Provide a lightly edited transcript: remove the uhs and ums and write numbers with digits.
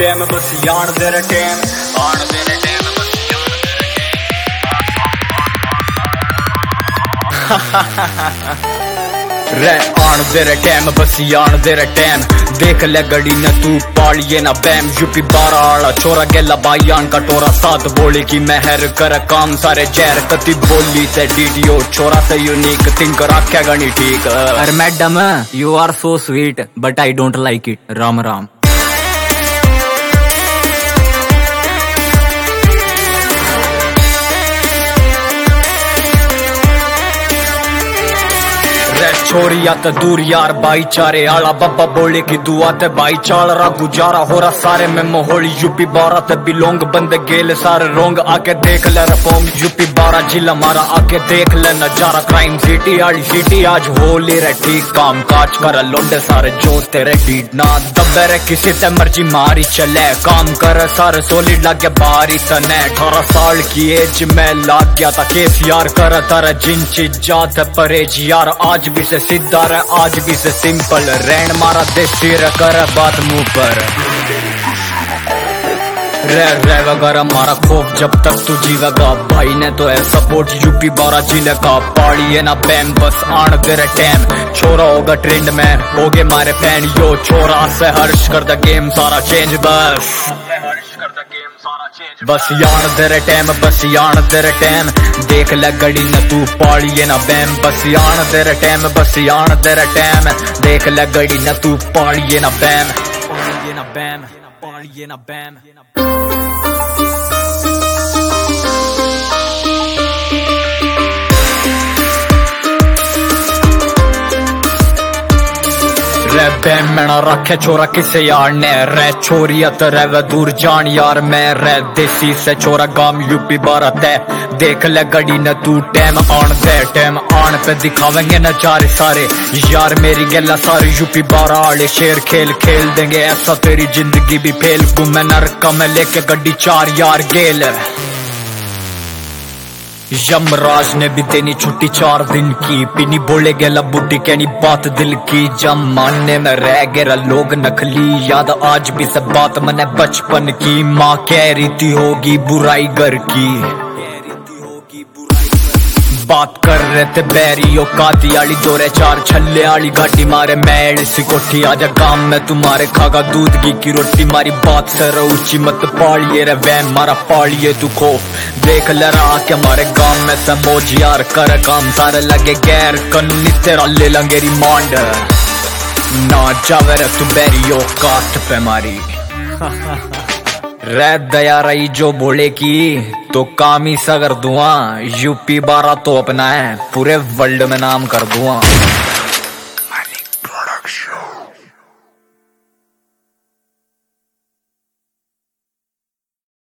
Time बस यान तेरे टाइम आन तेरे टाइम बस रे आन तेरे टाइम बस यान तेरे टाइम देख ले गड़ी न तू पालिए ना बैम यूपी 12 आला छोरा गेला बायान का टोरा साथ बोले की मेहर कर काम सारे जहर कति बोली से डीडीओ छोरा से यूनिक थिंक रख्या गणी ठीक। अरे madam you are so sweet but I don't like it Ram Ram. छोरिया ते दूर यार भाईचारे आला बाबा बोले की दुआ ते भाई चाल रा गुजारा हो रहा सारे में मोहली यूपी 12 ते बिलोंग बंदे गेल सारे रोंग आके देख ले रफोम यूपी 12 जिला मारा आके देख ले नजारा क्राइम सिटी आली सिटी आज हो ले रे ठीक काम काज कर लोंडे सारे जो तेरे डीड ना दबे रे किसी ते मर्जी मारी चले काम कर सारे सोलिड लागे बारी तने 18 साल की एज में लाग गया था केस यार कर तारा जिन चीज जात परहेज यार आज भी से सीधा रे आज भी से सिंपल रैन मारा देसी रे कर बात मुंह पर रे वगैरह मारा खोफ जब तक तू जीवेगा भाई ने तो है सपोर्ट यूपी 12 जिले का पाड़ी है ना बैम बस आन तेरे टाइम छोरा होगा ट्रेंड में होगे मारे फैन यो छोरा से हर्ष कर द गेम सारा चेंज बस यान तेरे टाइम बस यान तेरे टाइम देख ले गड़ी न तू पाड़िए ना बैम बस यान तेरे टाइम बस यान तेरे टाइम देख ले गड़ी न तू पाड़िए ना बैम पाड़िए ना बैम पाड़िए ना बैम। रे बैम में ना रखे छोरा किसे यार ने रे छोरियत रे दूर जान यार मैं रे देसी से छोरा गाम यूपी 12 तय देख ले गड़ी न तू टाइम आन दे टाइम आन पे दिखावेंगे नजारे सारे यार मेरी गला सारी यूपी 12 वाले शेर खेल खेल देंगे ऐसा तेरी जिंदगी भी फेल घूमे नरका में लेके गड्डी 4 यार गेल यमराज ने भी देनी छुट्टी 4 दिन की पीनी बोले गेला बुड्ढी कहनी बात दिल की जम मानने में रह गया लोग नकली याद आज भी सब बात मने बचपन की माँ कह रही थी होगी बुराई घर की बात कर रहे थे बैरियो काती आली जोरे 4 छल्ले आली गाड़ी मारे मैल सी कोठी आजा गांव में तुम्हारे खागा दूध की रोटी मारी बात सर ऊंची मत पालिए रे वैम मारा पालिए तू खोफ देख ले रहा के हमारे गांव में समोज यार कर काम सारे लगे गैर कानूनी तेरा ले लंगेरी मांड ना जावे रे तू बैरियो काट पे मारी रे दया रही जो बोले की तो काम ही सा कर दूंगा यूपी 12 तो अपना है पूरे वर्ल्ड में नाम कर दूंगा।